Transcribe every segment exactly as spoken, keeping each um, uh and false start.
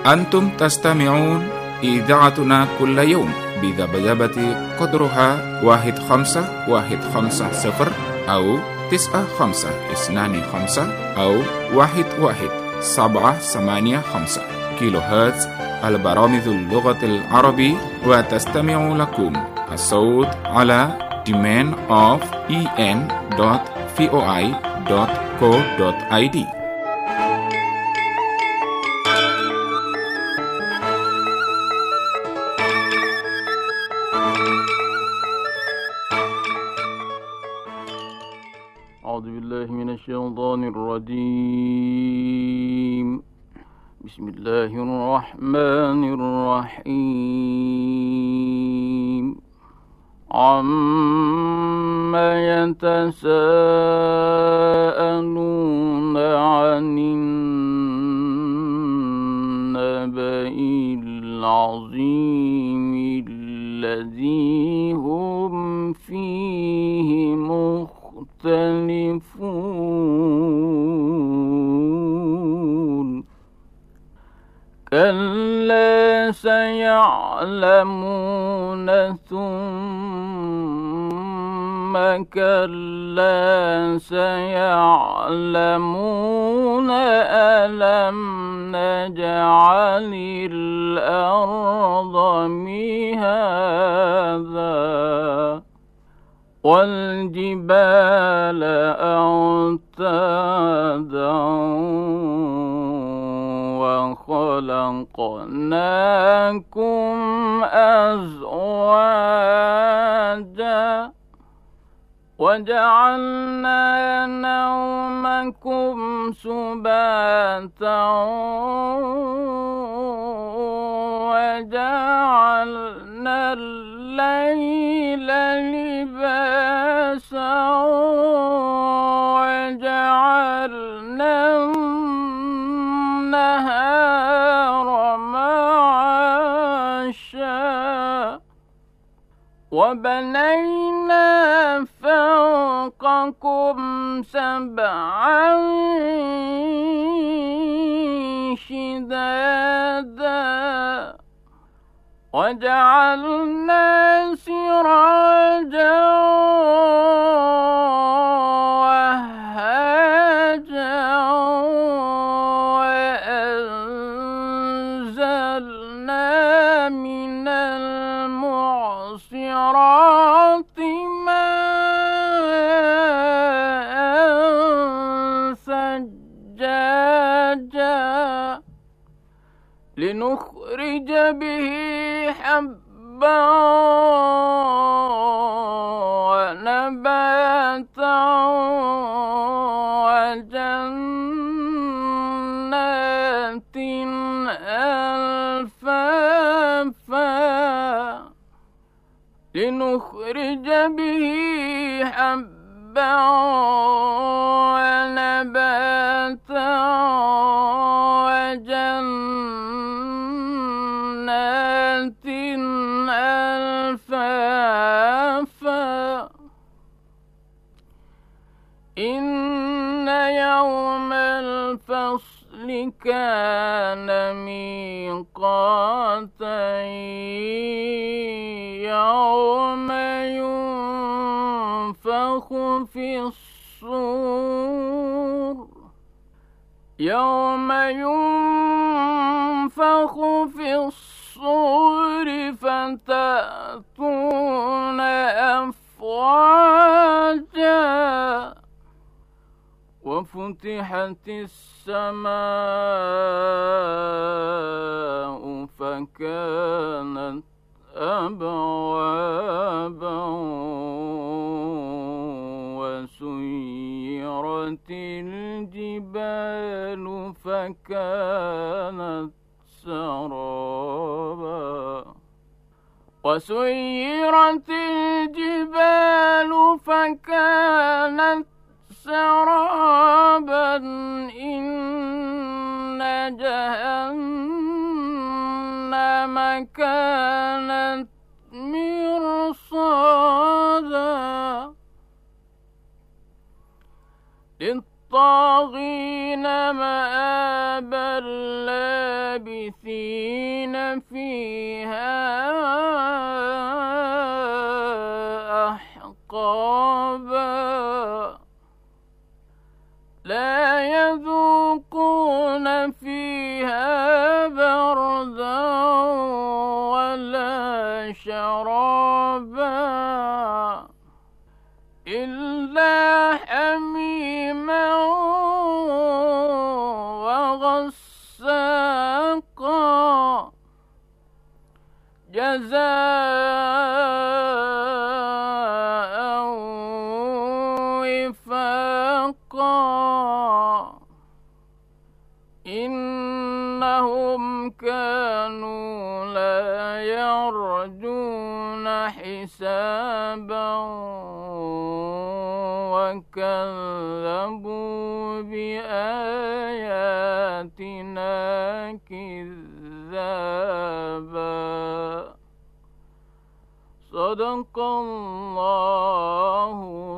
أنتم تستمعون إذاعتنا كل يوم بذبذبة قدرها واحد خمسة واحد خمسة صفر أو تسعة خمسة اثنان خمسة أو واحد واحد سبعة ثمانية خمسة كيلو هرتز. البرامج اللغة العربية، وتستمع لكم الصوت على domain of en dot voi dot co dot id. أعوذ بالله من الشيطان الرجيم. بسم الله الرحمن الرحيم. عما يتساءلون عن النبأ العظيم الذي هم فيه مختلفون. كلا سيعلمون ثم كلا سيعلمون ألم نجعل الأرض مهادا والجبال أوتادا وخلقناكم أزواجا وجعلنا نومكم سباتا وجعلنا الليل لباسا وجعلنا النهار معاشا وبنينا فوقكم سبعا شدادا وجعلنا سراجا وهاجا وأنزلنا من المعصرات ماء ثجاجا لنخرج به حبا ونباتا وجنات ألفافا لنخرج به حبا ونباتا وجنات ألفافا إن يوم الفصل كان ميقاتا يوم ينفخ في الصور يوم ينفخ في الصور فتأتون أفواجا وفتحت السماء فكانت أبوابا وسيرت الجبال فكانت سرابا وسيرت الجبال فكانت سرابا إن جهنم كانت مرصادا للطاغين مآبا لابثين فيها أحقابا لا يذوقون فيها بردا ولا شرابا إلا حميما وغساقا جزاء وفاقا إنهم كانوا لا يرجون حسابا وكذبوا بآياتنا كذابا صدق الله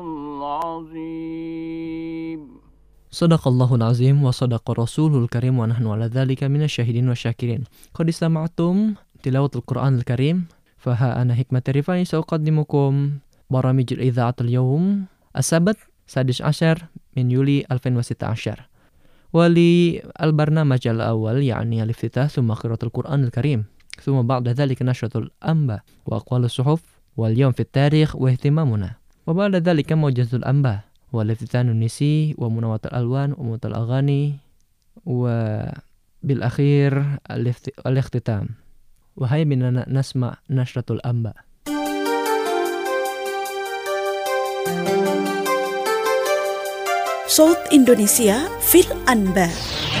العظيم. Sadaqallahul azim wa sadaqa rasulul karim wa nahnu ala dhalika minasyahidin wa syakirin. Qad istama'tum tilawatul Qur'anil Karim faha ana hikmat rifai sauqaddimukum baramijul idha'atul yawm as-sabat sadis ashar min Yuli alfin wa sita ashar. Wali al-barnamaj al-awwal yani al-iftitah thumma qiraatul Qur'anil Karim thumma ba'da dhalika nashratul amba wa aqwalus suhuf wal yawm fit tarikh wa ihtimamuna wa ba'da dhalika mawjazatul amba والافتتان النسي ومناوة الألوان ومناوة الأغاني وبالأخير الاختتام. وهيا بنا نسمع نشرة الأنباء. صوت إندونيسيا في الأنباء.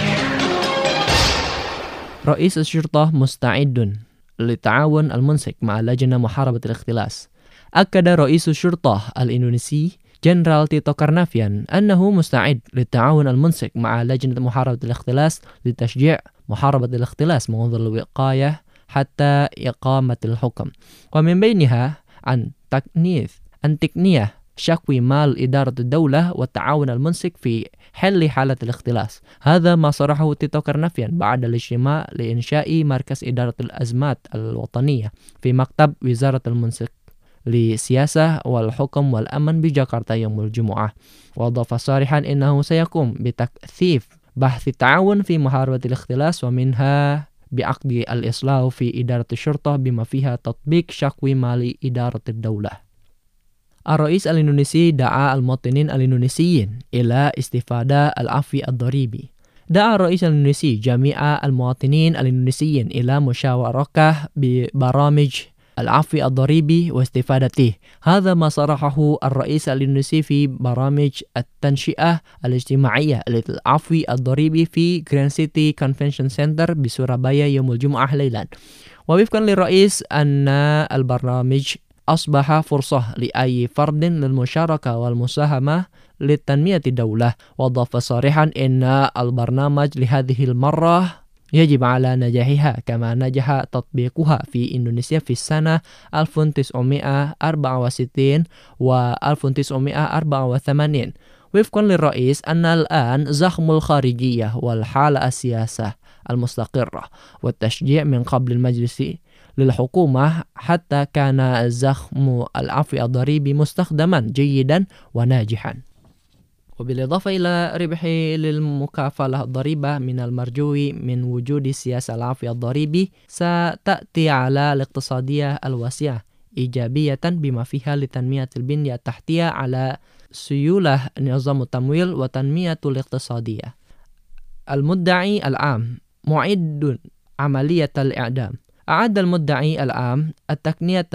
رئيس الشرطة مستعد للتعاون المنسق مع لجنة محاربة الاختلاس. أكد رئيس الشرطة الإندونيسي جنرال تيتو كارنافيان أنه مستعد للتعاون المنسق مع لجنة محاربة الاختلاس لتشجيع محاربة الاختلاس منذ الوقاية حتى إقامة الحكم، ومن بينها عن تقنية عن تقنية شكوى مال إدارة الدولة والتعاون المنسق في حل حالة الاختلاس. هذا ما صرحه تيتو كارنافيان بعد الاجتماع لإنشاء مركز إدارة الأزمات الوطنية في مكتب وزارة المنسق للسياسة والحكم والأمن بجاكرتا يوم الجمعة. وأضاف صارحا إنه سيقوم بتكثيف بحث التعاون في محاربة الاختلاس ومنها بعقد الإصلاح في إدارة الشرطة بما فيها تطبيق شكوى مال إدارة الدولة. الرئيس الإندونيسي دعا المواطنين الإندونيسيين إلى استفادة العفو الضريبي. دعا الرئيس الإندونيسي جميع المواطنين الإندونيسيين إلى مشاركة ببرامج العفو الضريبي واستفادته. هذا ما صرحه الرئيس الإندونيسي في برامج التنشئة الاجتماعية للعفو الضريبي في جراند سيتي كونفنشن سنتر بسورابايا يوم الجمعة ليلا. ووفقا للرئيس أن البرنامج أصبح فرصة لأي فرد للمشاركة والمساهمة لتنمية الدولة. وأضاف صريحا أن البرنامج لهذه المرة يجب على نجاحها كما نجح تطبيقها في إندونيسيا في السنة ألف وتسعمائة وأربعة وستين و ألف وتسعمائة وأربعة وثمانين. وفقا للرئيس أن الآن زخم الخارجية والحالة السياسة المستقرة والتشجيع من قبل المجلس للحكومة حتى كان زخم العفو الضريبي مستخدما جيدا وناجحا. وبالإضافة إلى ربح للمكافلة الضريبة من المرجو من وجود سياسة العفو الضريبي ستأتي على الاقتصادية الواسعة إيجابية بما فيها لتنمية البنية التحتية على سيولة نظام التمويل وتنمية الاقتصادية. المدعي العام معد عملية الإعدام. أعد المدعي العام التقنية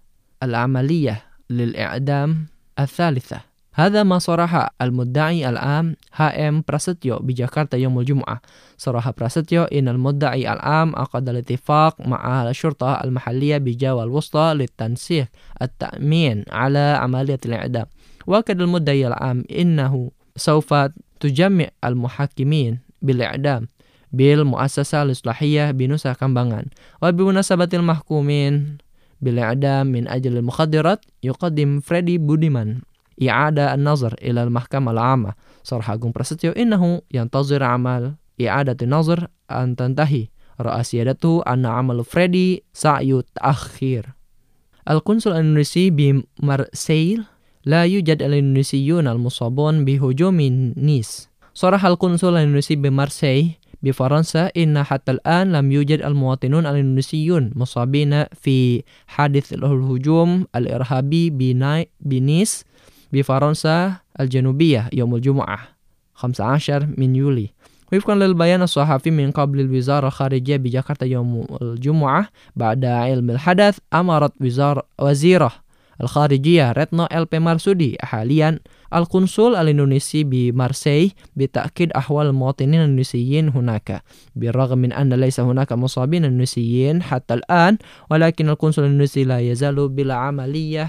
العملية للإعدام الثالثة. هذا ما صرح المدعي العام هائم براستيو بجاكرتا يوم الجمعة. صرح براستيو إن المدعي العام عقد الاتفاق مع الشرطة المحلية بجاوة الوسطى للتنسيق التأمين على عملية الإعدام. وأكد المدعي العام إنه سوف تجمع المحاكمين بالإعدام بالمؤسسة الإصلاحية بنوسا كامبانغان. وبمناسبة المحكومين بالإعدام من أجل المخدرات يقدم فريدي بوديمان إعادة النظر إلى المحكمة العامة. صرح Agung Prasetyo إنه ينتظر عمل إعادة النظر أن تنتهي رأى سيادته أن عمل فريدي سعي تأخير. القنصل الإندونيسي بمارسيل لا يوجد الإندونيسيون المصابون بهجوم نيس. صرح القنصل الإندونيسي بمارسيل بفرنسا إن حتى الآن لم يوجد المواطنون الإندونيسيون مصابين في حادث الهجوم الإرهابي بنيس بفرنسا الجنوبية يوم الجمعة خمسة عشر من يوليو. وفقا للبيان الصحفي من قبل الوزارة الخارجية بجاكرتا يوم الجمعة بعد علم الحدث، أمرت وزارة وزيرة الخارجية ريتنو إل بي مارسودي حاليا القنصل الإندونيسي بمارسيل بتأكيد أحوال المواطنين الإندونيسيين هناك، بالرغم من أن ليس هناك مصابين إندونيسيين حتى الآن، ولكن القنصل الإندونيسي لا يزال بالعملية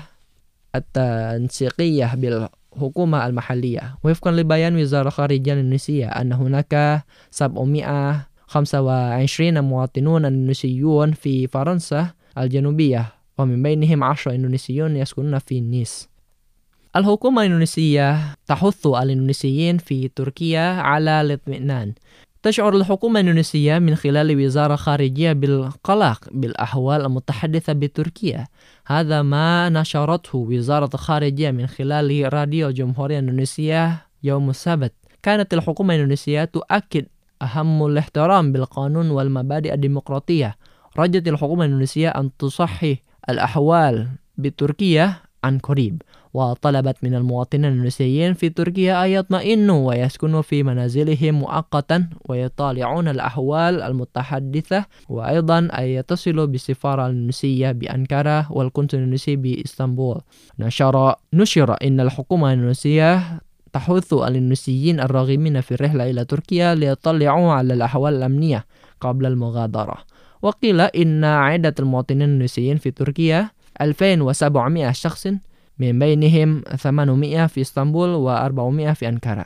التنسيقية بالحكومة المحلية. وفقا لبيان وزارة الخارجية الإندونيسية أن هناك سبعمائة وخمسة وعشرين مواطنون إندونيسيون في فرنسا الجنوبية، ومن بينهم عشرة إندونيسيون يسكنون في نيس. الحكومة الإندونيسية تحث الإندونيسيين في تركيا على الاطمئنان. تشعر الحكومة الإندونيسية من خلال وزارة خارجية بالقلق بالأحوال المتحدثة بتركيا. هذا ما نشرته وزارة الخارجية من خلال راديو الجمهورية الإندونيسية يوم السبت. كانت الحكومة الإندونيسية تؤكد أهم الاحترام بالقانون والمبادئ الديمقراطية. رجت الحكومة الإندونيسية أن تصحح الأحوال بتركيا عن قريب، وطلبت من المواطنين الإندونيسيين في تركيا أن يطمئنوا ويسكنوا في منازلهم مؤقتا ويطالعون الأحوال المتحدثة، وأيضا أن يتصلوا بالسفارة الإندونيسية بأنقرة والقنصل الإندونيسي بإسطنبول. نشر نشر إن الحكومة الإندونيسية تحث الإندونيسيين الراغبين في الرحلة إلى تركيا ليطلعوا على الأحوال الأمنية قبل المغادرة. وقيل إن عدد المواطنين الإندونيسيين في تركيا ألفين وسبعمائة شخص، من بينهم ثمانمائة في اسطنبول وأربعمائة في أنقرة.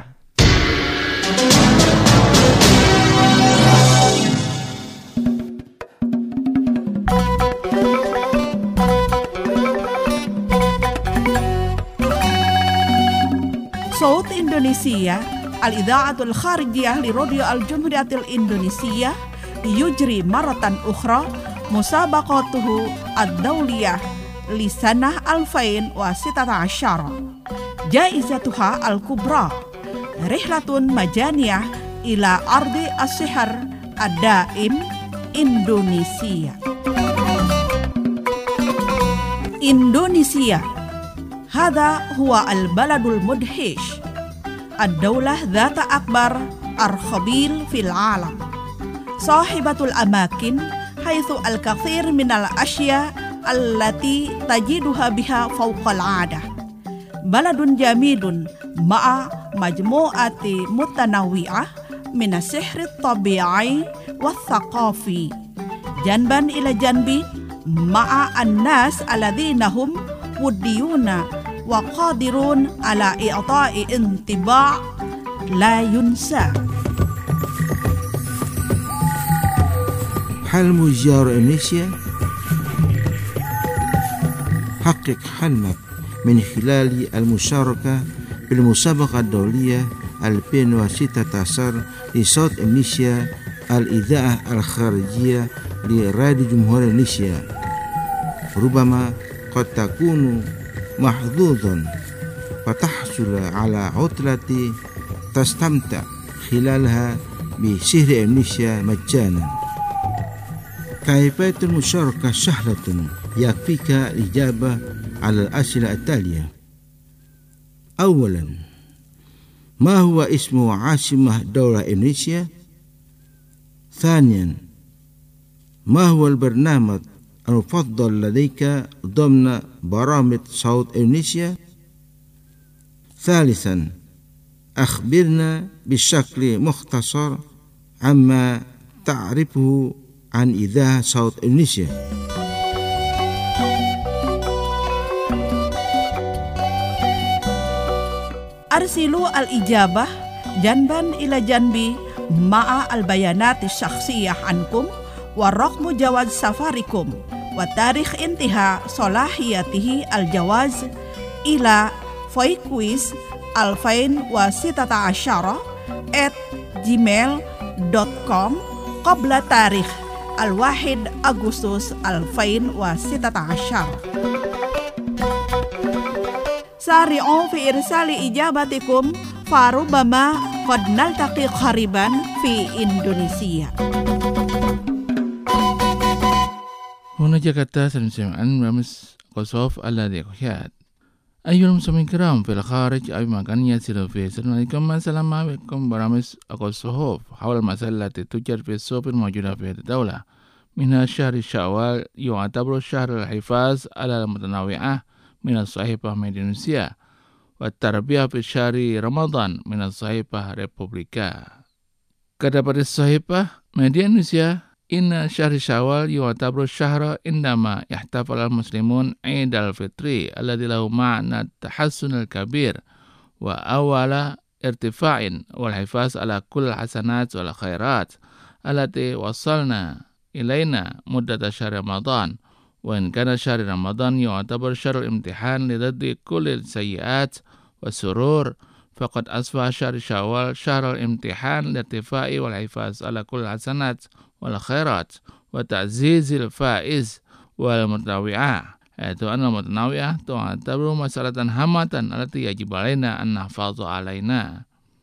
صوت إندونيسيا الإذاعة الخارجية لراديو الجمهورية الإندونيسية يجري مرة أخرى مسابقته الدولية لسنة ألفين وستة عشر. جائزتها الكبرى رحلة مجانية إلى أرض السحر الدائم إندونيسيا. إندونيسيا هذا هو البلد المدهش، الدولة ذات أكبر أرخبيل في العالم، صاحبة الأماكن حيث الكثير من الأشياء التي تجدها بها فوق العادة. بلد جميل مع مجموعة متنوعة من السحر الطبيعي والثقافي، جنبا إلى جنب مع الناس الذين هم وديون وقادرون على إعطاء انطباع لا ينسى. حلم زيارة إندونيسيا؟ حقق حلمك من خلال المشاركة في المسابقة الدولية ألفين وستة عشر لصوت إندونيسيا الإذاعة الخارجية لراديو جمهورية إندونيسيا. ربما قد تكون محظوظا فتحصل على عطلة تستمتع خلالها بسحر إندونيسيا مجانا. كيفية المشاركة سهلة، يكفيك الإجابة على الأسئلة التالية. أولا، ما هو اسم عاصمة دولة إندونيسيا؟ ثانيا، ما هو البرنامج المفضل لديك ضمن برامج صوت إندونيسيا؟ ثالثا، أخبرنا بشكل مختصر عما تعرفه عن إذاعة صوت إندونيسيا. أرسلوا الإجابة جنبا إلى جنب مع البيانات الشخصية عنكم ورقم جواز سفركم وتاريخ انتهاء صلاحيته الجواز إلى foiquiz alfain wasitata asyara at gmail dot com qabla tarikh al-wahid Agustus alfain wasitata asyara. Sari'u fi irsali ijabatikum farubama qad naltaqi qariban fi Indonesia. هنا جاكتا سنسمعن رمز قصوف الذي قياد أيها المسلمين الكرام في الخارج أي مكان يسير فيه. السلام عليكم السلام عليكم برامج قصوف حول المسألة التي توجد في السوق الموجودة في الدولة. منها شهر شوال يعتبر شهر الحفاظ على المتنوعة من الصحيفة إندونيسيا، والتربية في شهر رمضان من الصحيفة ريبوبليكا. Kata pada Sahifah Media Indonesia, Inna syahri syawal yu'tabaru syahra indama yahtafal al-muslimun Eid al-Fitri alladhi lahu ma'na tahassun al-kabir wa awala irtifa'in wal hifaz ala kull hasanat wal khairat allati wasalna ilaina muddata syahri Ramadan. Wa in kana syahri Ramadan yu'tabaru syahrul imtihan lidaddi kulli sayyiat wa surur faqad asbaha syahri syawal syahrul imtihan lirtifa'i wal hifaz ala kull hasanat wal khairat wa ta'zizil faiz wal mutanawi'ah, yaitu anna mutanawi'ah tu'tabaru masalatan hamatan allati yajib alaina an nahfazu alaina.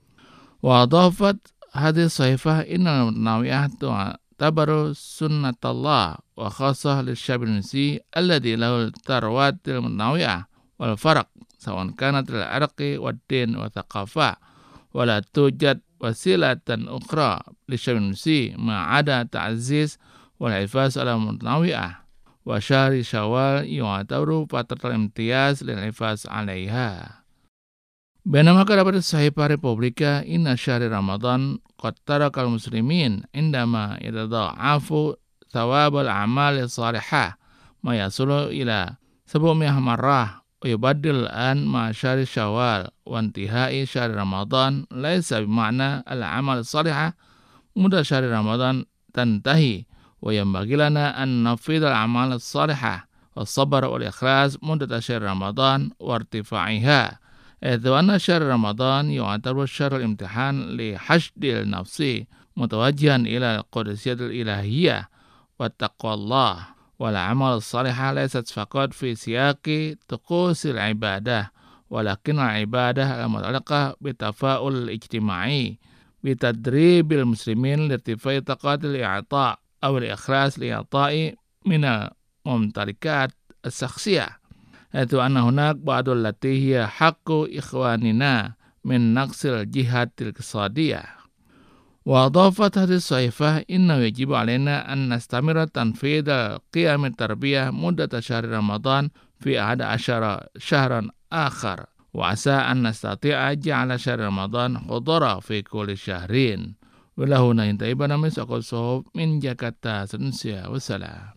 Wa adafat hadhihi sahifah innal mutanawi'ah tu'tabaru sunnatallah wa khassah lisyab al-indonesia alladhi lahu tarwatil mutanawi'ah wal farq sawan kanat al-arqi wad din wa thaqafah wa la tujad wasilatan ukhra lisyamsi ma'ada ta'ziz wal hifaz ala mutanawi'ah wa syahri syawal yu'tabaru fatratul imtiyaz lil hifaz 'alaiha. Bainama kata pada Sahifah Republika inna syahri Ramadan qad tarakal muslimin indama yatadha'afu thawabul a'mal salihah ma yasulu ila sab'umiyah marrah ويبدل الآن مع شهر شوال وانتهاء شهر رمضان ليس بمعنى العمل الصالح مدة شهر رمضان تنتهي، وينبغي لنا أن نفيد الأعمال الصالحة والصبر والإخلاص مدة شهر رمضان وارتفاعها، إذ أن شهر رمضان يعتبر شهر الامتحان لحشد النفس متوجها إلى القدسية الإلهية والتقوى الله. والأعمال الصالحة ليست فقط في سياق طقوس العبادة، ولكن العبادة المتعلقة بالتفاؤل الاجتماعي بتدريب المسلمين لارتفاع طاقات الإعطاء أو الإخلاص لإعطاء من الممتلكات الشخصية، حيث أن هناك بعض التي هي حق إخواننا من نقص الجهة الاقتصادية. وأضافت هذه الصحيفة إنه يجب علينا أن نستمر تنفيذ قيم التربية مدة شهر رمضان في أحد عشر شهرا آخر، وعسى أن نستطيع جعل شهر رمضان حضورا في كل شهرين. ولهنا ينتهي برنامج أقول صحف من جاكرتا Indonesia. والسلام.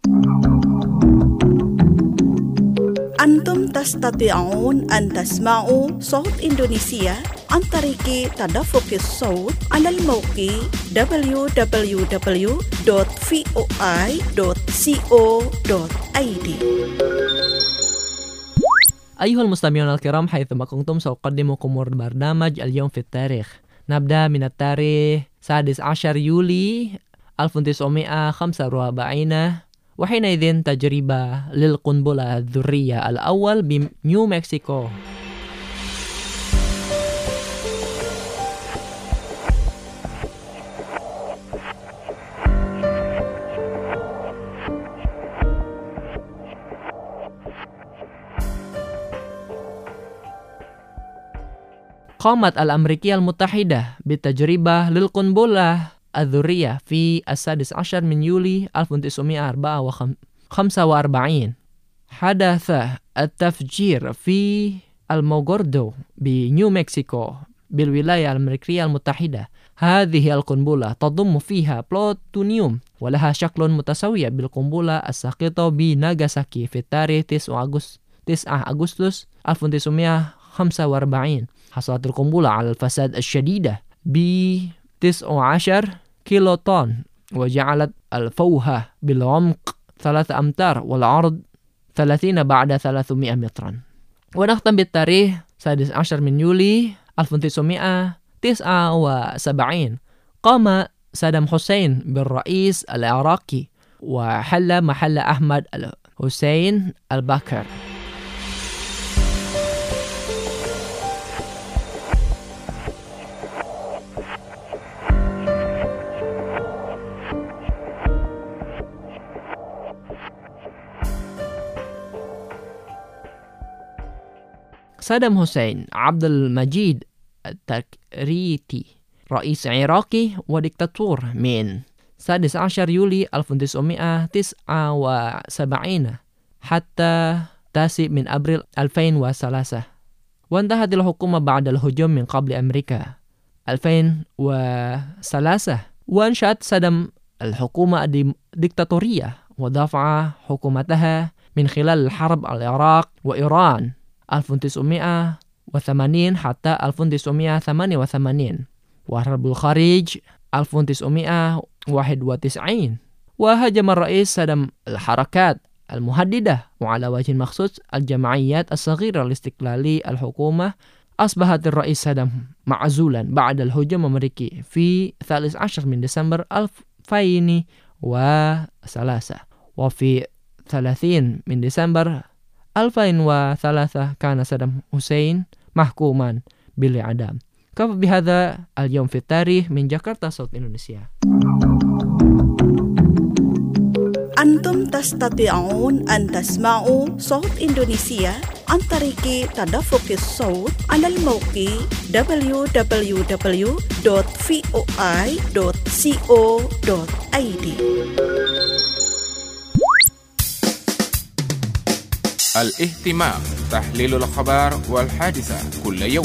Antum tastati'un an tasma'u Saut Indonesia an tariki tadaffuqis saut ala al-mawqi w w w dot voi dot co dot i d. أيها المستمعون الكرام حيثما كنتم سأقدمكم برنامج اليوم في التاريخ. نبدأ من التاريخ السادس عشر يوليو ألف وتسعمائة وخمسة وأربعين، وحينئذ تجربة للقنبلة الذرية الأول بنيو مكسيكو. قامت الأمريكية المتحدة بالتجربة للقنبلة الذرية في السادس عشر من يوليو ألف وتسعمائة وأربعة وخمسة وأربعين. حدث التفجير في الموغوردو بنيو مكسيكو بالولاية الأمريكية المتحدة. هذه القنبلة تضم فيها بلوتونيوم ولها شكل متساوي بالقنبلة الساقطة بناغاساكي في التاريخ تسعة أغسطس ألف وتسعمائة وخمسة وأربعين. حصلت القنبلة على الفساد الشديدة ب تسعة عشر كيلو طن، وجعلت الفوهة بالعمق ثلاثة أمتار والعرض ثلاثين بعد ثلاثمائة مترا. ونختم بالتاريخ السادس عشر من يوليو ألف وتسعمائة وتسعة وسبعين. قام صدام حسين بالرئيس العراقي وحل محل أحمد الحسين البكر. صدام حسين عبد المجيد التكريتي رئيس عراقي وديكتاتور من السادس عشر يوليو ألف وتسعمائة وتسعة وسبعين حتى التاسع من أبريل ألفين وثلاثة، وانتهت الحكومة بعد الهجوم من قبل أمريكا ألفين وثلاثة، وأنشأت صدام الحكومة الديكتاتورية ودفع حكومتها من خلال الحرب العراق وإيران ألف وتسعمائة وثمانين حتى ألف وتسعمائة وثمانية وثمانين، وحرب الخارج ألف وتسعمائة وواحد وتسعين. وهاجم الرئيس صدام الحركات المهددة وعلى وجه مخصوص الجمعيات الصغيرة لاستقلال الحكومة. أصبحت الرئيس صدام معزولا بعد الهجوم الأمريكي في الثالث عشر من ديسمبر ألفين وثلاثة، وفي ثلاثين من ديسمبر ألفين وثلاثة كان صدام حسين محكوما بالإعدام. كفى بهذا اليوم في التاريخ من جاكرتا صوت إندونيسيا. أنتم تستطيعون أن تسمعوا صوت إندونيسيا عن طريق تدفق الصوت على الموقع دبليو دبليو دبليو دوت فوي دوت كو دوت اي دي. الاهتمام، تحليل الأخبار والحادثة كل يوم.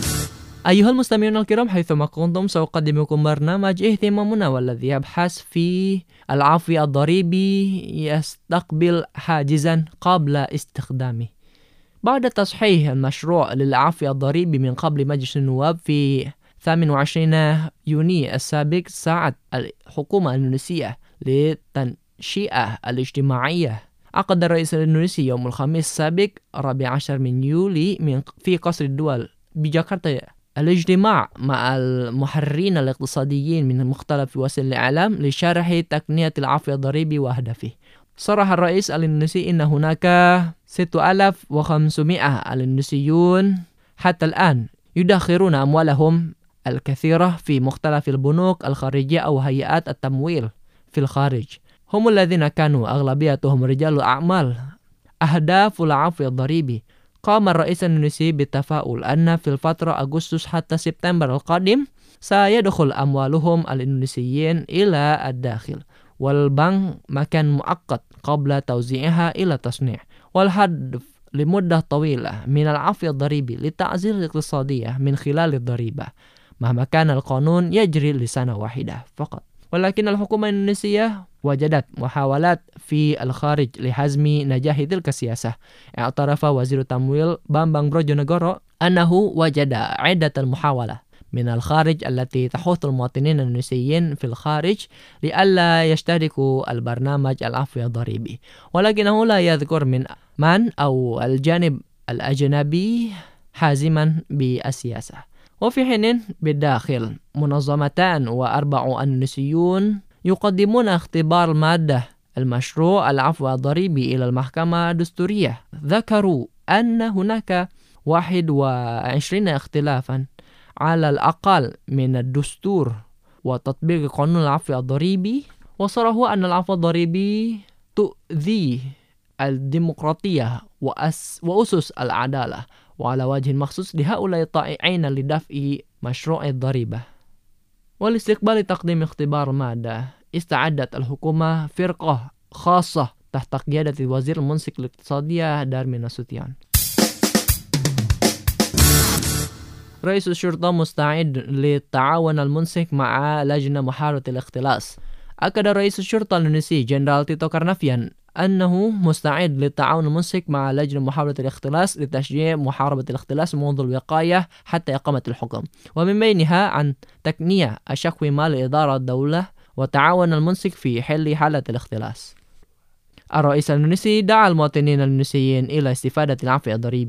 أيها المستمعون الكرام، حيثما كنتم سأقدمكم برنامج اهتمامنا والذي يبحث في العفو الضريبي يستقبل حاجزا قبل استخدامه. بعد تصحيح المشروع للعفو الضريبي من قبل مجلس النواب في ثامن وعشرين يونيو السابق، سعت الحكومة الإندونيسية للتنشئة الاجتماعية. عقد الرئيس الإندونيسي يوم الخميس السابق الرابع عشر من يوليو في قصر الدول بجاكرتا الاجتماع مع المحررين الاقتصاديين من مختلف وسائل الإعلام لشرح تقنية العفو الضريبي وأهدافه. صرح الرئيس الإندونيسي إن هناك ستة آلاف وخمسمائة الإندونيسيون حتى الآن يدخرون أموالهم الكثيرة في مختلف البنوك الخارجية أو هيئات التمويل في الخارج، هم الذين كانوا أغلبيتهم رجال أعمال. أهداف العفو الضريبي: قام الرئيس الإندونيسي بالتفاؤل أن في الفترة أغسطس حتى سبتمبر القادم سيدخل أموالهم الإندونيسيين إلى الداخل والبنك مكان مؤقت قبل توزيعها إلى التصنيع، والهدف لمدة طويلة من العفو الضريبي للتعزيز الاقتصادية من خلال الضريبة مهما كان القانون يجري لسنة واحدة فقط. ولكن الحكومة الإندونيسية وجدت محاولات في الخارج لهزم نجاح تلك السياسة. اعترف وزير التمويل بامبانغ بروجونegoro أنه وجد عدة المحاولات من الخارج التي تحث المواطنين الإندونيسيين في الخارج لئلا يشتركوا البرنامج العفو الضريبي، ولكنه لا يذكر من من أو الجانب الأجنبي حازما بالسياسة. وفي حين بالداخل منظمتان وأربع إندونيسيون يقدمون اختبار مادة المشروع العفو الضريبي إلى المحكمة الدستورية. ذكروا أن هناك واحد وعشرين اختلافا على الأقل من الدستور وتطبيق قانون العفو الضريبي، وصرحوا أن العفو الضريبي تؤذي الديمقراطية وأس وأسس العدالة، وعلى وجه مخصوص لهؤلاء الطائعين لدفع مشروع الضريبة. والاستقبال تقديم اختبار مادة، استعدت الحكومة فرقة خاصة تحت قيادة وزير المنسق الاقتصادية دارمي ناسوتيان. رئيس الشرطة مستعد للتعاون المنسق مع لجنة محاربة الاختلاس. أكد رئيس الشرطة الإندونيسي جنرال تيتو كارنافيان أنه مستعد للتعاون المنسق مع لجنة محاربة الاختلاس لتشجيع محاربة الاختلاس منذ الوقاية حتى إقامة الحكم، ومن بينها عن تقنية الشكوى مع إدارة الدولة وتعاون المنسق في حل حالة الاختلاس. الرئيس الإندونيسي دعا المواطنين الإندونيسيين إلى استفادة العفو الضريبي.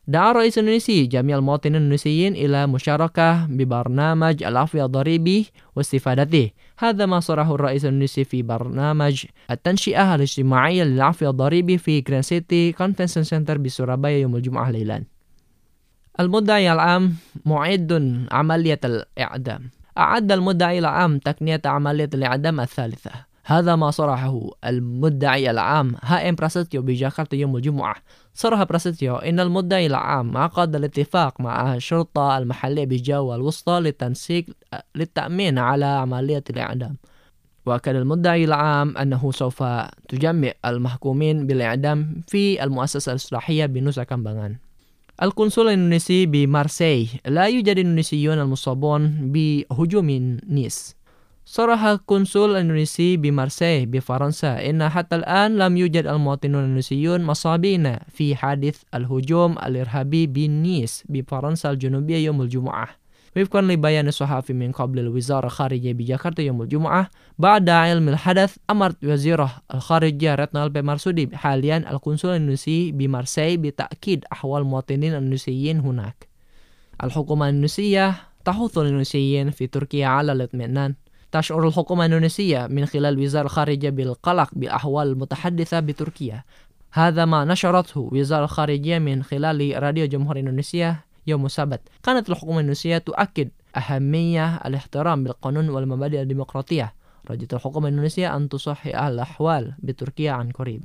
دعا الرئيس الإندونيسي جميع المواطنين الإندونيسيين إلى مشاركة ببرنامج العفو الضريبي واستفادته. هذا ما صرحه الرئيس الإندونيسي في برنامج التنشئة الاجتماعية للعفو الضريبي في جراند سيتي كونفنشن سنتر بسورابايا يوم الجمعة ليلا. المدعي العام معد عملية الإعدام. أعد المدعي العام تقنية عملية الإعدام الثالثة. هذا ما صرحه المدعي العام ها إم براستيو بجاكرتا يوم الجمعة. صرح براستيو إن المدعي العام عقد الاتفاق مع الشرطة المحلية بجاوا الوسطى للتنسيق للتأمين على عملية الإعدام. وأكد المدعي العام أنه سوف تجمع المحكومين بالإعدام في المؤسسة الإصلاحية بنوسا كامبانغان. القنصل الإندونيسي بمارسيل: لا يوجد إندونيسيون المصابون بهجوم نيس. صرح القنصل الإندونيسي بمارسيل بفرنسا إن حتى الآن لم يوجد المواطنون الإندونيسيون مصابين في حادث الهجوم الإرهابي بنيس بفرنسا الجنوبية يوم الجمعة. وفقا لبيان الصحفي من قبل الوزارة الخارجية بجاكرتا يوم الجمعة، بعد علم الحدث أمر وزير الخارجية رتنا البمارسودي حاليا القنصل الإندونيسي بمارسيل بتأكيد أحوال المواطنين الإندونيسيين هناك. الحكومة الإندونيسية تحث الإندونيسيين في تركيا على الاطمئنان. تشعر الحكومة الإندونيسية من خلال وزارة الخارجية بالقلق بالأحوال المتحدثة بتركيا. هذا ما نشرته وزارة الخارجية من خلال راديو جمهورية إندونيسيا يوم السبت. كانت الحكومة الإندونيسية تؤكد أهمية الاحترام بالقانون والمبادئ الديمقراطية. رجت الحكومة الإندونيسية أن تصحح الأحوال بتركيا عن قريب.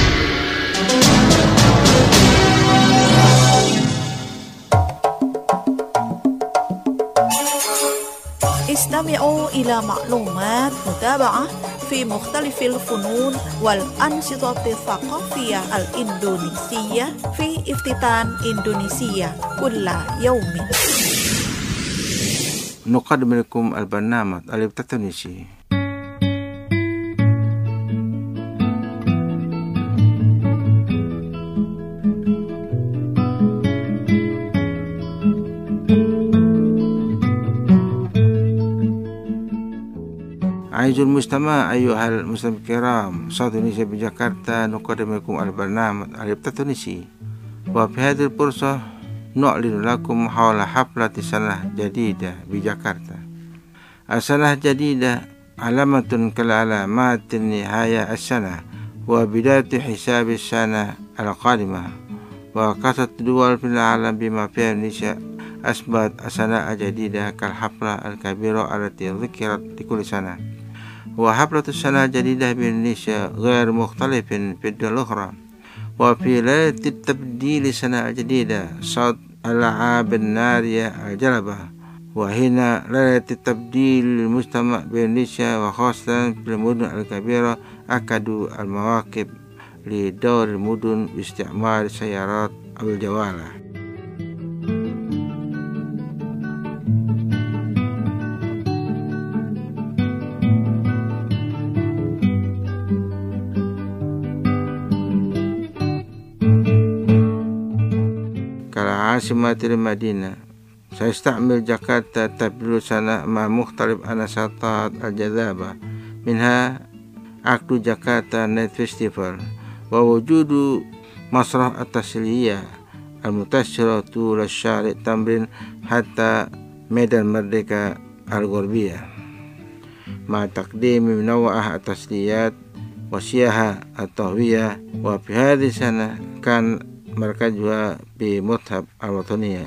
استمعوا إلى معلومات متابعة في مختلف الفنون والأنشطة الثقافية الإندونيسية في افتتان إندونيسيا كل يوم. نقدم لكم البرنامج الافتتاني. أعزائي المستمع أيها المستمع الكرام، صوت إندونيسيا بجاكرتا نقدم لكم البرنامج الافتتاني. وفي هذه الفرصة نعلن لكم حول حفلة سنة جديدة بجاكرتا. السنة الجديدة علامة كالعلامات نهاية السنة وبداية حساب السنة القادمة. وكثرة دول في العالم بما فيها إندونيسيا أثبت السنة الجديدة كالحفلة الكبيرة التي ذكرت لكل سنة. وحفلة السنة الجديدة بإندونيسيا غير مختلف في الدول الأخرى. وفي ليلة التبديل السنة الجديدة صوت الألعاب النارية الجلبة. وهنا ليلة التبديل المجتمع بإندونيسيا وخاصة في المدن الكبيرة أكدوا المواكب لدور المدن باستعمال السيارات أو الجوالة. كالعاصمة المدينة سيستعمل جاكرتا تبديل سنة مع مختلف النشاطات الجذابة، منها عقد جاكرتا نايت فيستيفال ووجود مسرح التسلية المنتشرة طول الشارع التمرين حتى ميدان مرديكا الغربية، مع تقديم منوعة التسليات والسياحة الطهوية. وفي هذه السنة كان مركزها بمتحف الوطنية.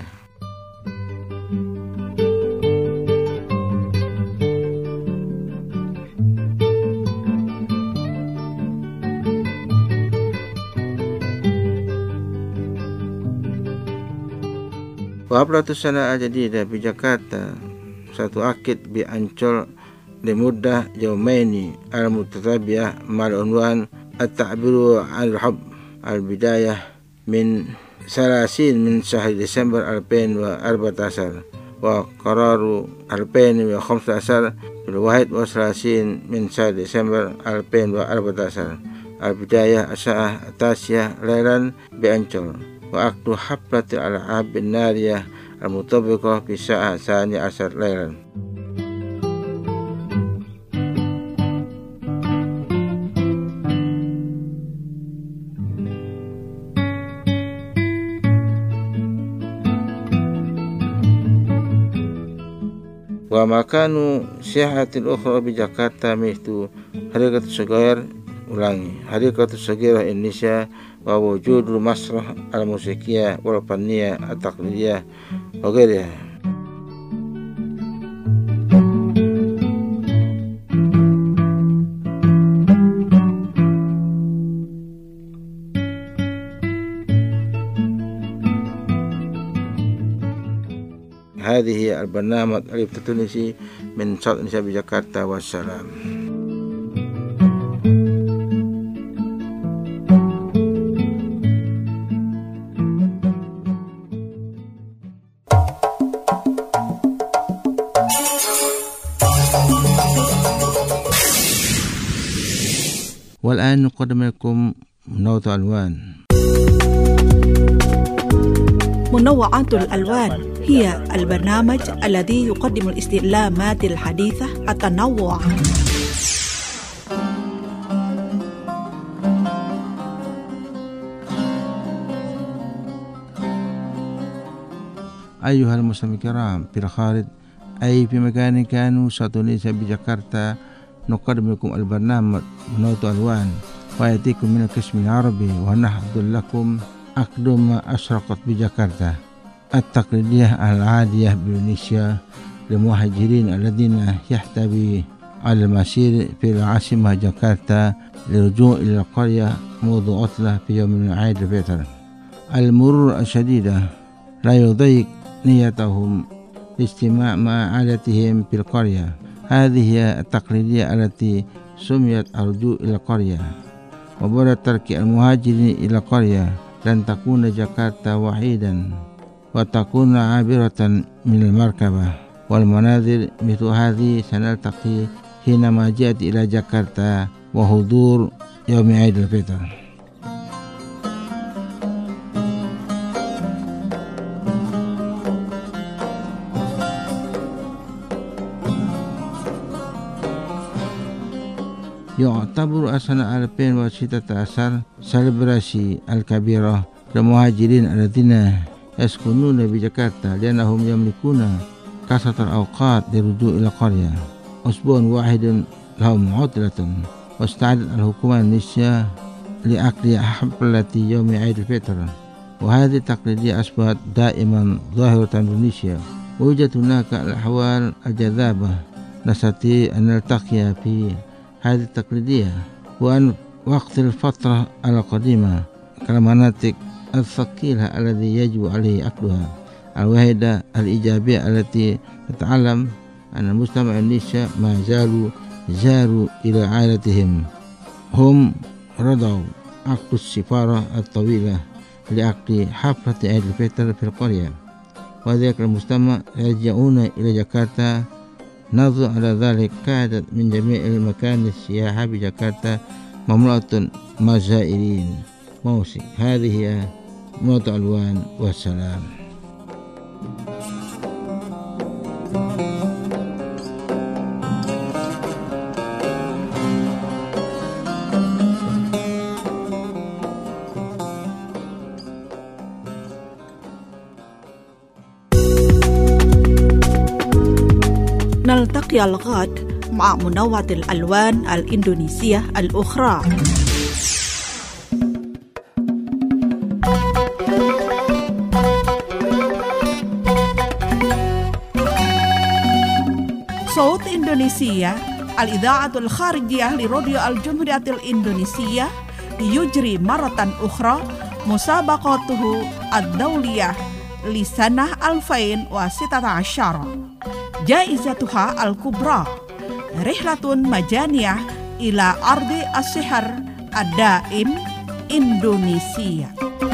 وحفلة السنة الجديدة بجاكرتا ستؤكد بأنشول لمدة يومين المتتابعة مع العنوان التعبير عن الحب. البداية من ثلاثين من شهر ديسمبر ألفين وأربعة عشر وقرار ألفين وخمسة عشر في الواحد وثلاثين من شهر ديسمبر ألفين وأربعة عشر. البداية الساعة التاسعة ليلا بأنشول، وعقد حفلة الألعاب النارية المطبقة في الساعة الثانية عشر ليلا. ومكان سياحة الأخرى بجاكرتا مثل حديقة الصغير ulangi حديقة الصغيرة إندونيسيا ووجود المسرح الموسيقية والفنية التقليدية وغيرها. هذه هي البرنامج التونسي من صوت إندونيسيا بجاكرتا والسلام. والآن نقدم لكم منوعات الألوان. منوعات الألوان هي البرنامج الذي يقدم الاستعلامات الحديثة التنوع. أيها المستمعين الكرام في الخارج أي في مكان كانوا صوت إندونيسيا بجاكرتا نقدم لكم البرنامج منوعات الألوان ويأتيكم من القسم العربي ونحضر لكم أقدم ما أشرقت بجاكرتا التقليدية العادية بإندونيسيا للمهاجرين الذين يحتوي على المسير في العاصمة جاكرتا للرجوع إلى القرية منذ عطلة في يوم عيد الفطر. المرور الشديد لا يضيق نيتهم لاجتماع مع عائلتهم في القرية. هذه هي التقليدية التي سميت الرجوع إلى القرية. وبعد ترك المهاجرين إلى القرية لن تكون جاكرتا وحيدا وتكون عابرة من المركبة والمنازل مثل هذه سنلتقي حينما جاءت إلى جاكرتا وحضور يوم عيد الفطر. يعتبر السنة ألفين وستة عشر سلبراسي الكبيرة للمهاجرين الذين يسكنون بجاكرتا لأنهم يملكون كثرة الأوقات للرجوع إلى القرية. أسبوع واحد لهم عطلة واستعدت الحكومة الإندونيسية لعقد حفلة يوم عيد الفطر، وهذه التقليدية أصبحت دائما ظاهرة إندونيسيا. وجدت هناك الأحوال الجذابة نستطيع أن نلتقي في هذه التقليدية وأن وقت الفترة القديمة كالمناطق الثقيلة الذي يجب عليه أكلها. الوحدة الإيجابية التي تتعلم أن المجتمع الإندونيسي ما زالوا زاروا إلى عائلتهم. هم رضوا عقد السفارة الطويلة لعقد حفلة عيد الفطر في القرية، وذلك المجتمع يرجعون إلى جاكرتا. نظرا على ذلك كانت من جميع المكان السياحة بجاكرتا مملوءة مع زائرين موسيقى. هذه هي منوعات الألوان والسلام. نلتقي الغد مع منوعات الألوان الإندونيسية الأخرى. صوت إندونيسيا الإذاعة الخارجية لراديو الجمهورية الإندونيسية يجري مرة أخرى مسابقته الدولية لسنة ألفين وستة عشر. جائزتها الكبرى رحلة مجانية إلى أرض السحر الدائم إندونيسيا.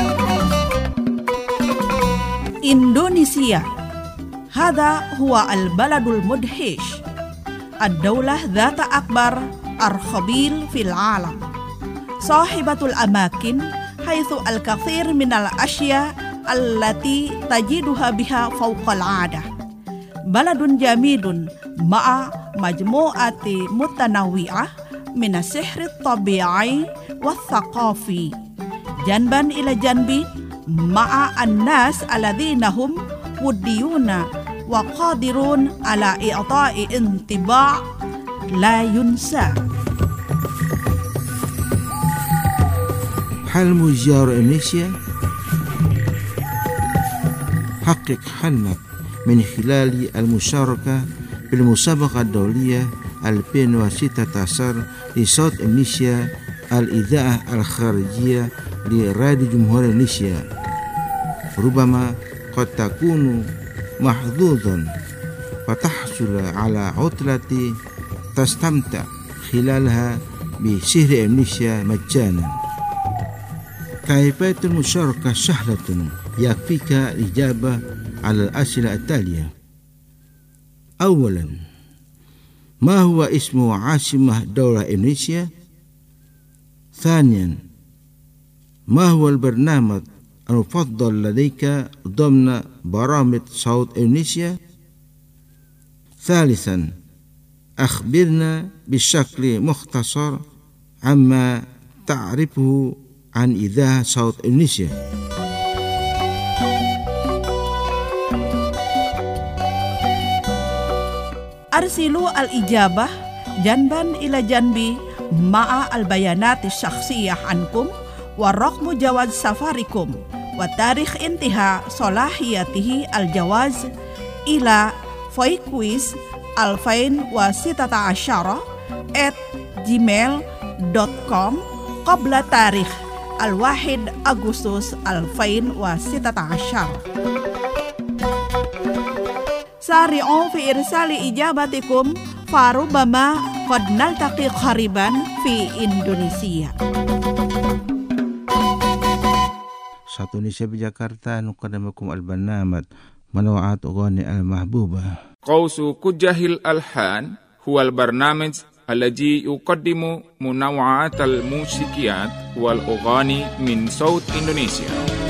إندونيسيا هذا هو البلد المدهش، الدولة ذات أكبر أرخبيل في العالم، صاحبة الأماكن حيث الكثير من الأشياء التي تجدها بها فوق العادة. بلد جميل مع مجموعة متنوعة من السحر الطبيعي والثقافي جنبا إلى جنب مع الناس الذين هم وديون وقادر على إعطاء انطباع لا ينسى. حلم زيارة إندونيسيا؟ حقق حلمك من خلال المشاركة في المسابقة الدولية ألفين وستة عشر لصوت إندونيسيا الإذاعة الخارجية لراديو جمهورية إندونيسيا. ربما قد تكون محظوظا فتحصل على عطلة تستمتع خلالها بسهر إندونيسيا مجانا. كيفية المشاركة سهلة، يكفيك الإجابة على الأسئلة التالية. أولا، ما هو اسم عاصمة دولة إندونيسيا؟ ثانيا، ما هو البرنامج المفضل لديك ضمن برامج صوت إندونيسيا؟ ثالثا، أخبرنا بشكل مختصر عما تعرفه عن إذاعة صوت إندونيسيا. أرسلوا الإجابة جنبا إلى جنب مع البيانات الشخصية عنكم ورقم جواز سفركم وتاريخ انتهاء صلاحيته الجواز إلى voicequiz ألفين وستة عشر at gmail dot com قبل تاريخ الواحد أغسطس ألفين وستة عشر. سارعوا في إرسال إجابتكم فربما قد نلتقي قريبا في إندونيسيا. Satu Indonesia Jakarta nuqaddimukum al-barnamij منوعات أغاني المحبوبة. قوس كجه الألحان هو البرنامج الذي يقدم منوعات الموسيقيات والأغاني من صوت إندونيسيا.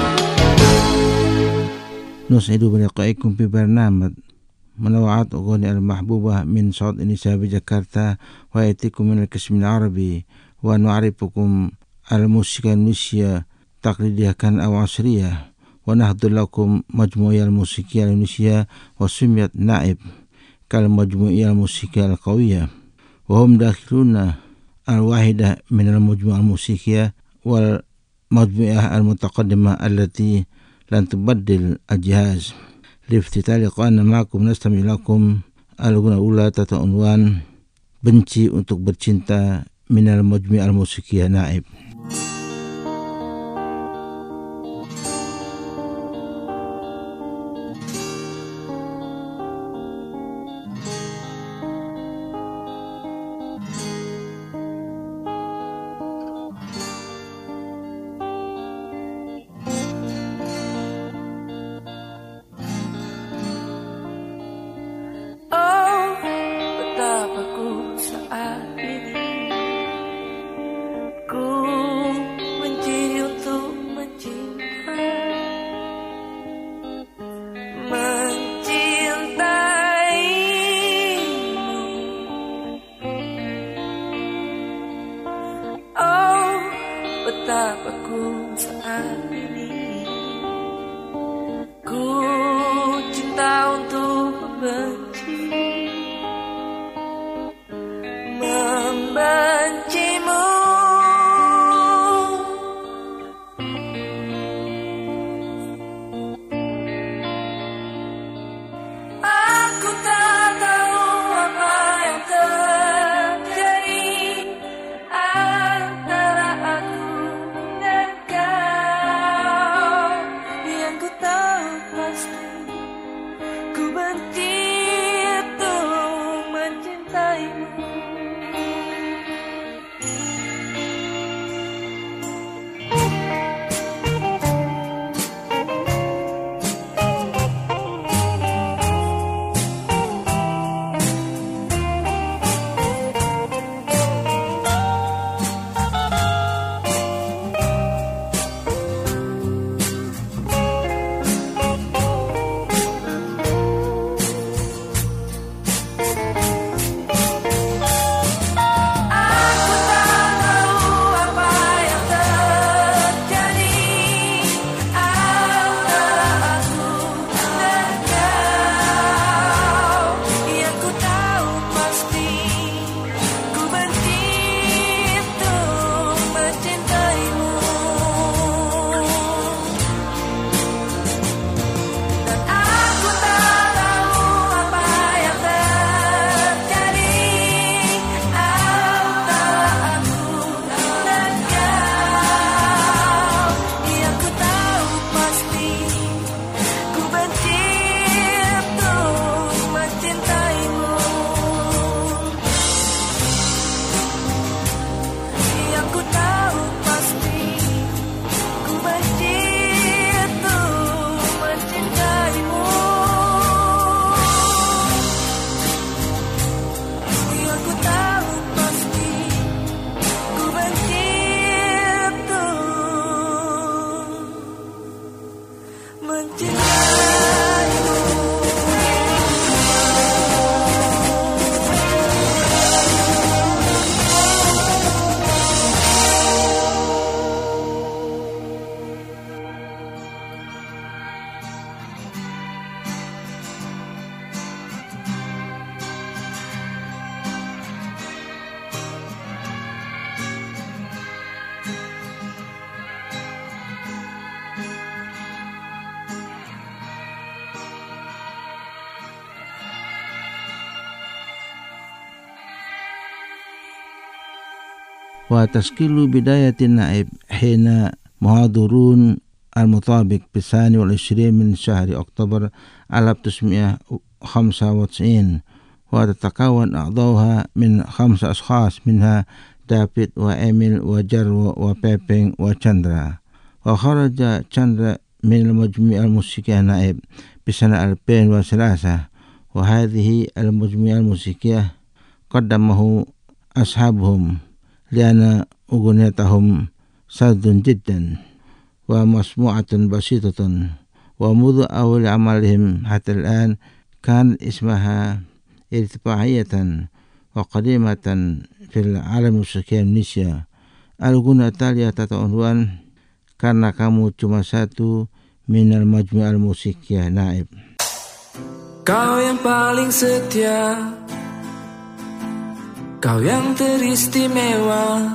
نسعد بلقائكم في برنامج منوعات أغاني المحبوبة من صوت إندونيسيا بجاكرتا، ويأتيكم من القسم العربي ونعرفكم الموسيقى الإندونيسية تقليدية كان أو عصرية، ونحضر لكم مجموعة الموسيقى الإندونيسية وسميت نائب كالمجموعة الموسيقى القوية، وهم داخلون الواحدة من المجموعة الموسيقية والمجموعة المتقدمة التي لن تبدل الجهاز. لافتتاح لقاءنا معكم نستمع لكم الأغنية الأولى تحت عنوان Benci untuk Bercinta من المجموعة الموسيقية نائب. Saat ini ku وتشكيل بداية النائب حين محاضرون المطابق بالثاني والعشرين من شهر أكتوبر ألف وتسعمائة وخمسة وتسعين، وتتكون أعضاؤها من خمسة أشخاص منها دافيد وإيميل وجرو وبيبين وشاندرا. وخرج شاندرا من المجموعة الموسيقية نائب بسنة ألفين وثلاثة، وهذه المجموعة الموسيقية قدمه أصحابهم لأن أغنيتهم ساذج جدا ومسموعة بسيطة، ومنذ أول عملهم حتى الآن كان اسمها ارتفاعية وقديمة في العالم الموسيقي Indonesia. Al-Guna Talia Tataunwan Karena Kamu Cuma Satu Minal Majmu'al Musikiyah Naib. Kau yang paling setia, kau yang teristimewa,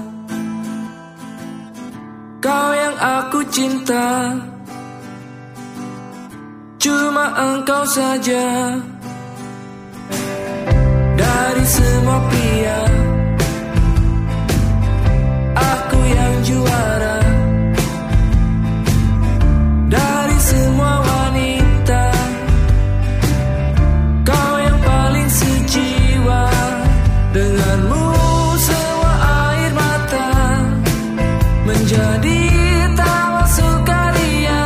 kau yang aku cinta, cuma engkau saja. Dari semua pria, aku yang juara. Dari semua wanita, kau yang paling sejiwa. Denganmu semua air mata menjadi tawa sukaria.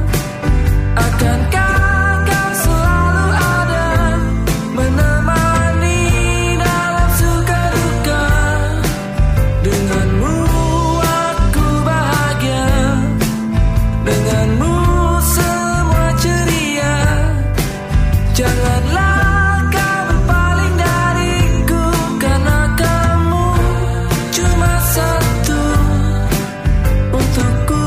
Akankah kau selalu ada menemani dalam suka duka? Denganmu aku bahagia, denganmu semua ceria. Janganlah kau berpaling dariku, karena kamu cuma satu untukku.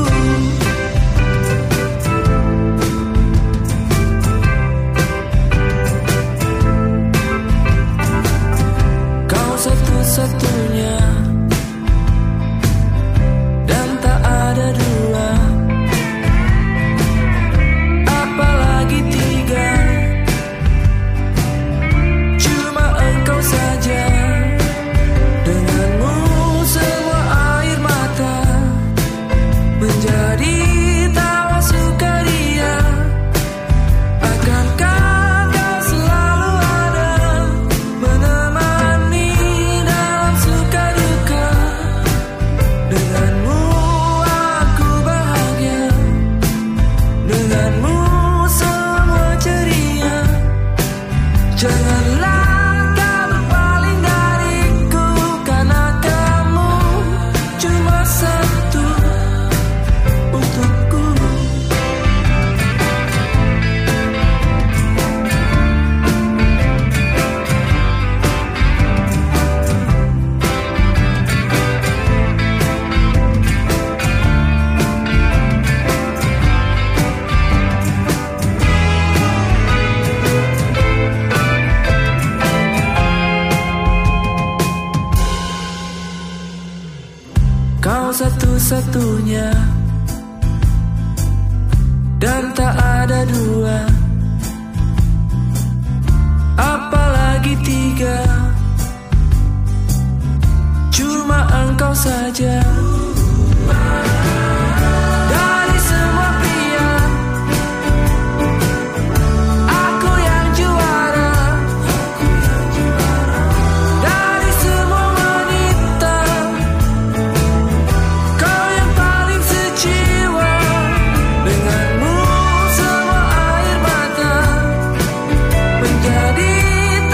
Kau satu-satunya dan tak ada dua, apalagi tiga. Cuma engkau saja. Denganmu semua air mata menjadi tawa sukaria. Akankah kau selalu ada menemani dalam suka duka? Denganmu aku bahagia, denganmu semua ceria. Janganlah kau berpaling dariku, karena kamu cuma satu untukku. Kau satu-satunya dan tak ada dua, apalagi tiga. Cuma engkau saja. Dari semua pria, aku yang juara. Dari semua wanita, kau yang paling sejiwa. Denganmu semua air mata menjadi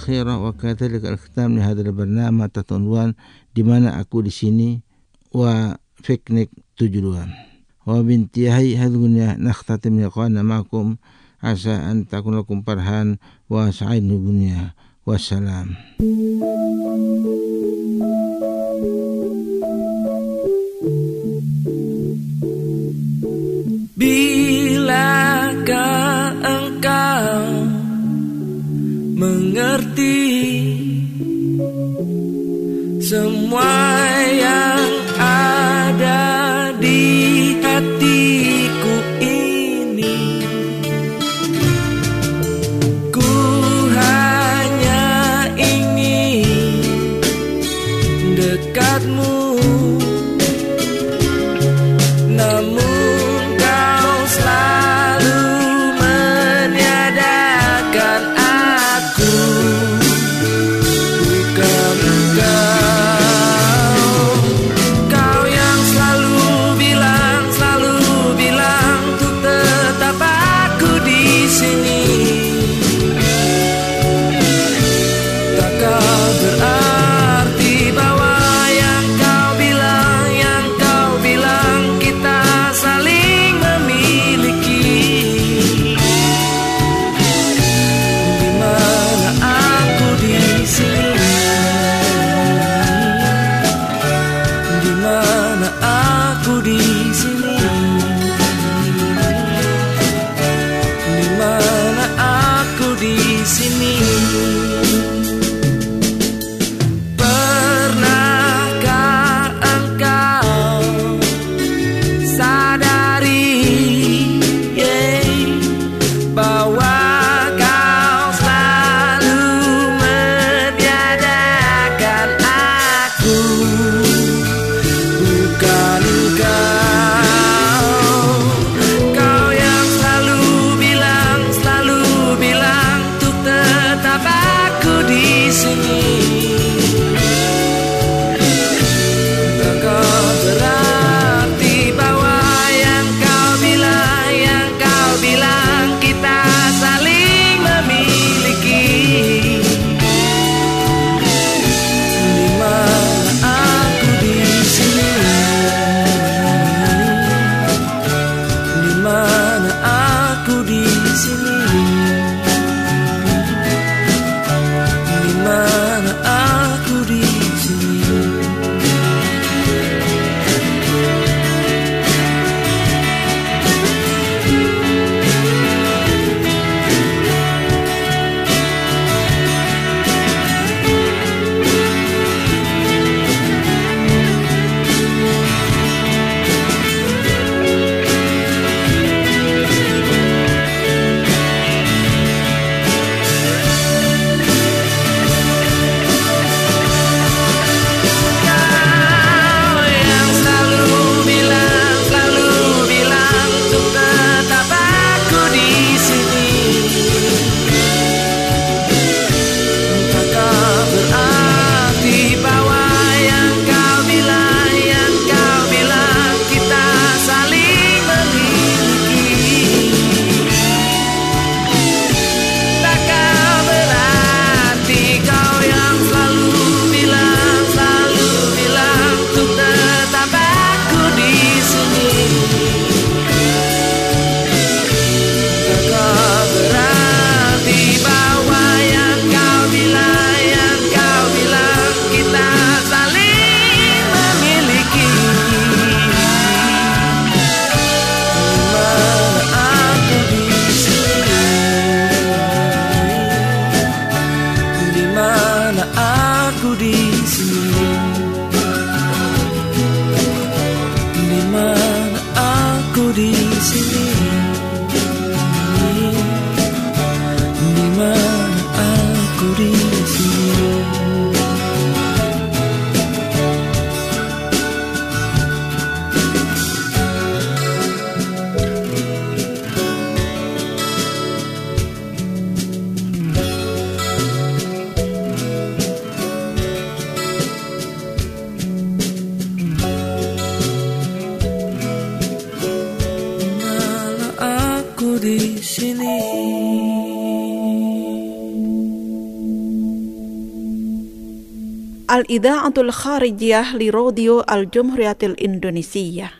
الأخيرة وكذلك الختام لهذا البرنامج تحت عنوان di mana aku di sini وفيكنيك تجلوان. وبانتهاء هذه الأغنية نختتم لقاءنا معكم عسى أن تكون لكم فرحان وسعيد الدنيا والسلام. Bilakah engkau mengerti semua yang ada di hatiku ini? Ku hanya ingin dekatmu, namun kau selalu meniadakan aku. Bukan engkau, kau yang selalu bilang, selalu bilang untuk tetap aku di sini. Takkah berarti bahwa yang kau bilang, yang kau bilang kita saling memiliki? Di mana aku di sini? Di mana aku di sini? Di mana aku di sini? Pernahkah engkau sadari, yeah, bahwa kau selalu meniadakan aku? Bukan engkau, kau yang selalu bilang, selalu bilang untuk tetap aku di sini. Takkah berarti bahwa yang kau bilang, yang kau bilang kita saling memiliki? Di mana aku di sini? Di mana aku di sini? Di mana aku di sini? Kau yang selalu bilang, selalu bilang untuk tetap aku di sini. Takkah berarti bahwa yang kau bilang, yang kau bilang kita saling memiliki? Takkah berarti kau yang selalu bilang, selalu bilang untuk tetap aku di sini? Takkah berarti bahwa yang kau bilang, yang kau bilang kita saling memiliki? Di mana aku di sini? Di mana aku di sini? Di mana aku di sini? Di mana aku di sini? Mana aku di sini? Al-Idha'atul Kharijiyah li Radio Al-Jumhuriyatil Indonesia.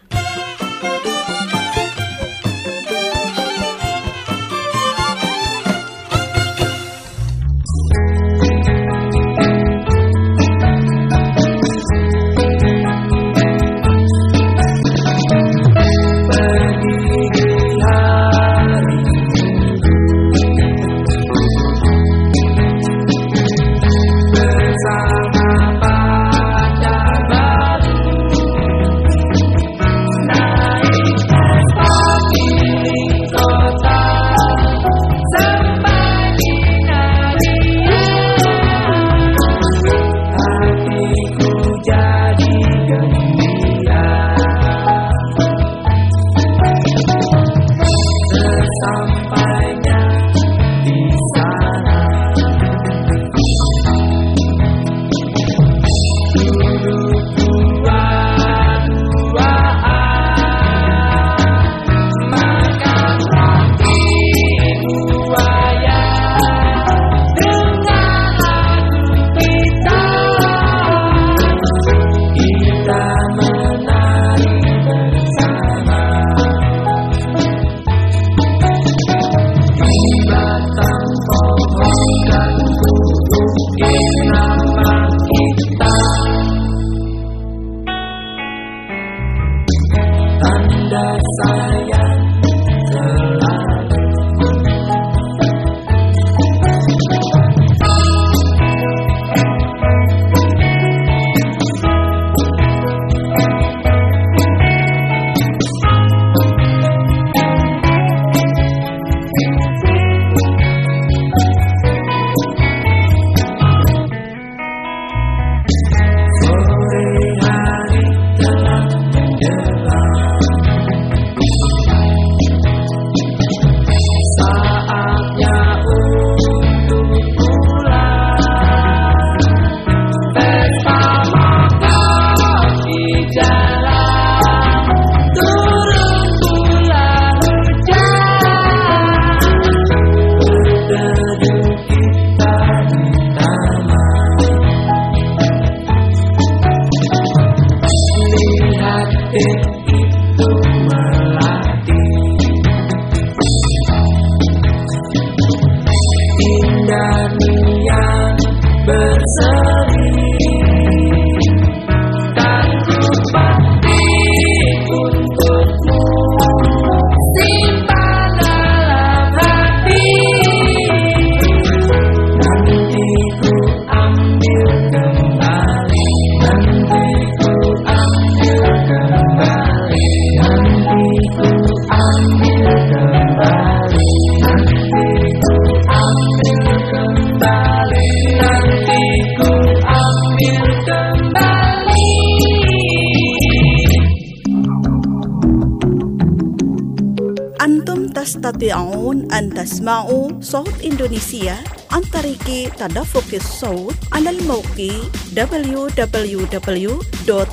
تستطيعون أن تسمعوا صوت إندونيسيا عن طريق تدفق الصوت على الموقع دبليو دبليو دبليو دوت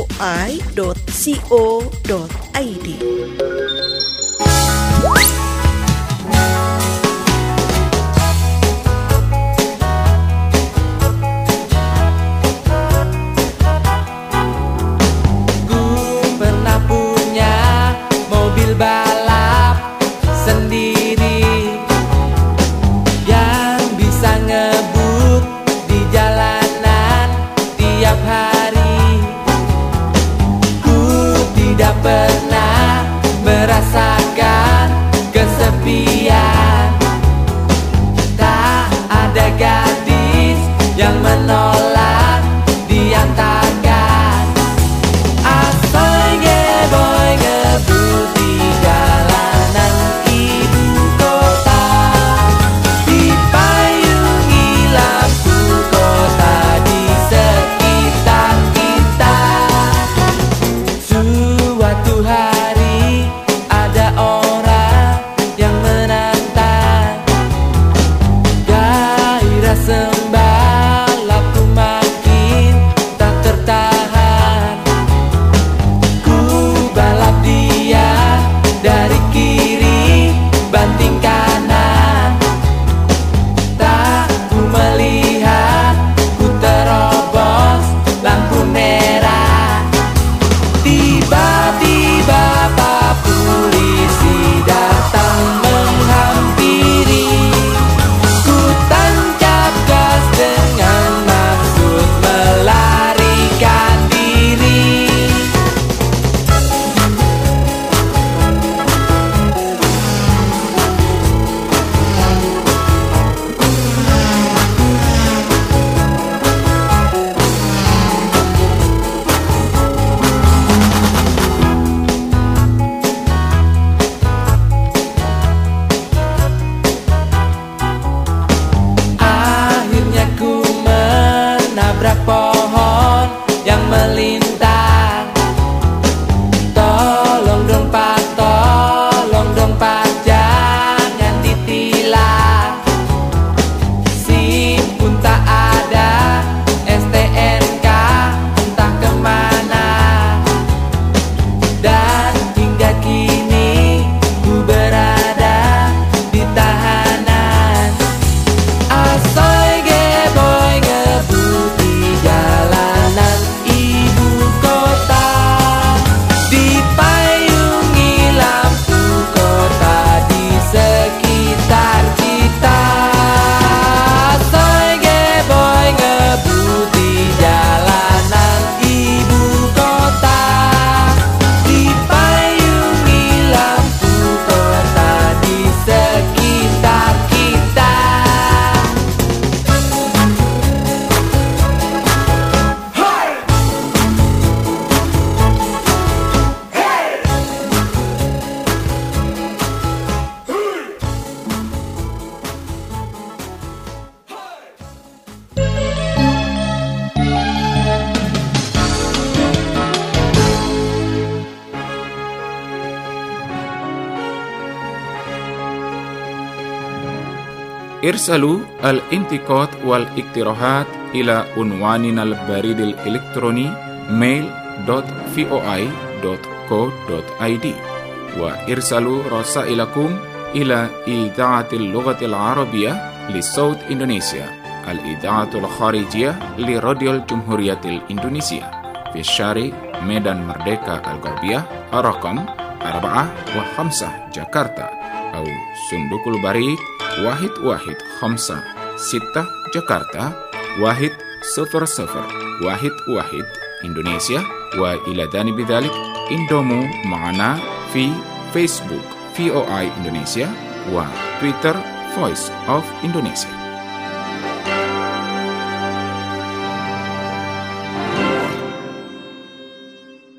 فوي دوت كو دوت اي دي. Suatu hari ada Tiba-tiba Pak polisi datang menghampiri. Ku tancap gas dengan maksud melarikan diri. Akhirnya ku menabrak pohon yang melintang. Tolong dong Pak, tolong dong Pak, jangan ditilang. SIM pun tak ada, S T N K entah kemana. Dan hingga kini ku berada di tahanan. Asoy ge boy ngebut di jalanan ibu kota. Dipayungi lampu kota di sekitar kita. Asoy ge boy ngebut di jalanan ibu kota. Dipayungi lampu kota di sekitar kita. ارسلوا الانتقاد والاقتراحات إلى عنواننا البريد الإلكتروني mail dot voi dot co dot id وارسلوا رسائلكم إلى إذاعة اللغة العربية لصوت إندونيسيا الإذاعة الخارجية لراديو الجمهورية الإندونيسية في الشارع ميدان مردeka الغربية الرقم أربعة وخمسة جاكرتا أو صندوق البريد واحد واحد خمسة ستة جاكرتا واحد صفر صفر واحد واحد إندونيسيا. وإلى جانب ذلك انضموا معنا في فيسبوك في أو آي إندونيسيا وتويتر Voice of Indonesia.